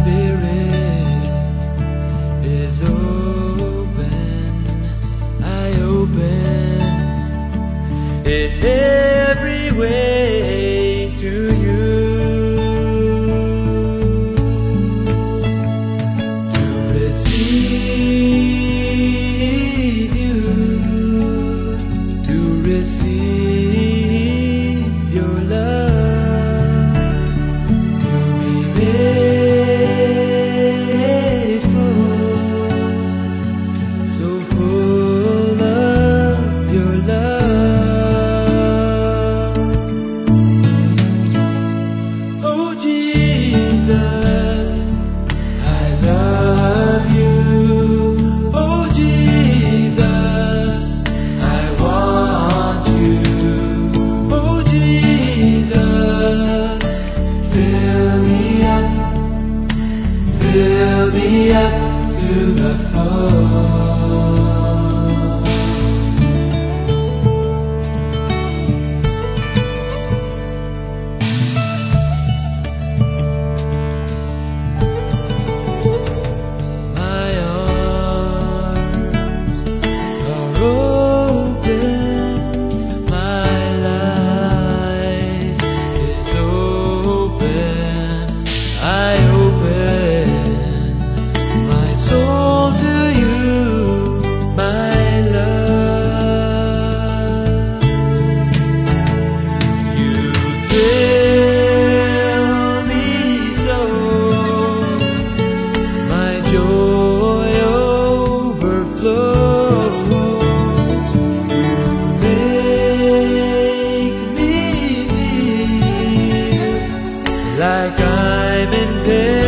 spirit is open. I open in every way to you, to receive you, to receive your love, to be made full, so full of your love. Oh Jesus, I love you. Oh Jesus, I want you. Oh Jesus, fill me up to the full. My arms are open, my life is open. I open my soul to you, my love. You fill me so, my joy overflows. You make me feel like I'm in paradise.